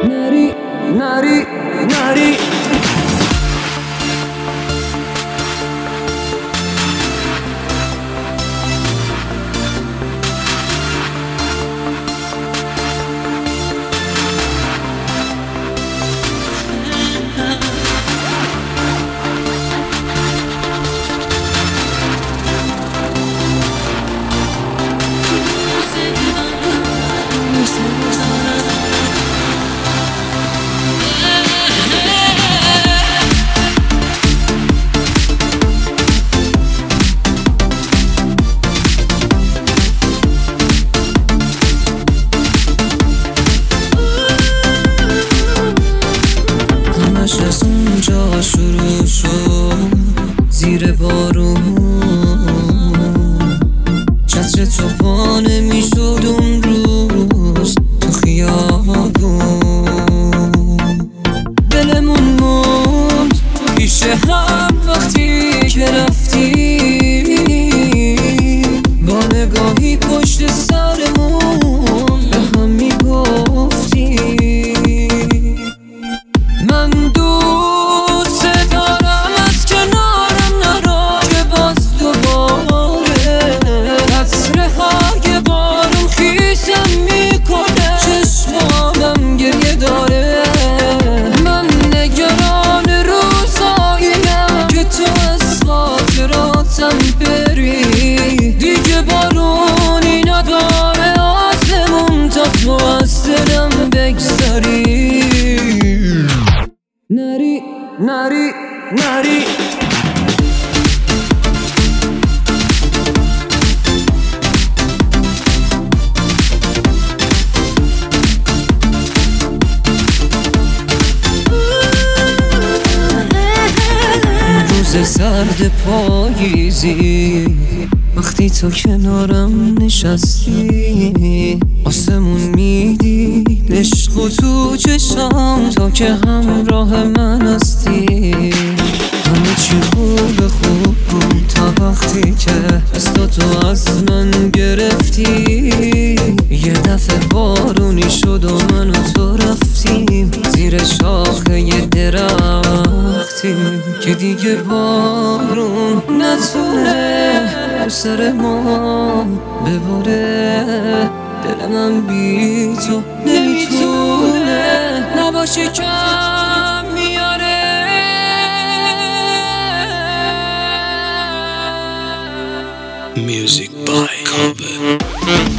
نری نری نری از اونجا شروع شد زیر بارون چتر تو پا نمیشد اون روز تو خیابون دلمون موند پیش هم وقتی که رفتی با نگاهی پشت سرمون به هم میگفتی من دوست دارم از کنارم نرا که باز دوباره قطره‌های بارون خیسم میکنه چشمانم گریه داره من نگران روزاییم که تو از خاطراتم بری دیگه بارونی نداره آسمون تا تو از دلم بگذاری نری نری نری روز سرد پاییزی وقتی تو کنارم نشستی آسمون میدید عشق و تو چشام تا که همراه من هستی همه چی خوب بود تا وقتی که دستاتو از من گرفتی یه دفعه بارونی شد و من و تو رفتیم زیر شاخه یه درختی که دیگه بارون نتونه رو سر ما بباره دل من بی تو نمیتونه نباشه کم میاره Music by Kobe.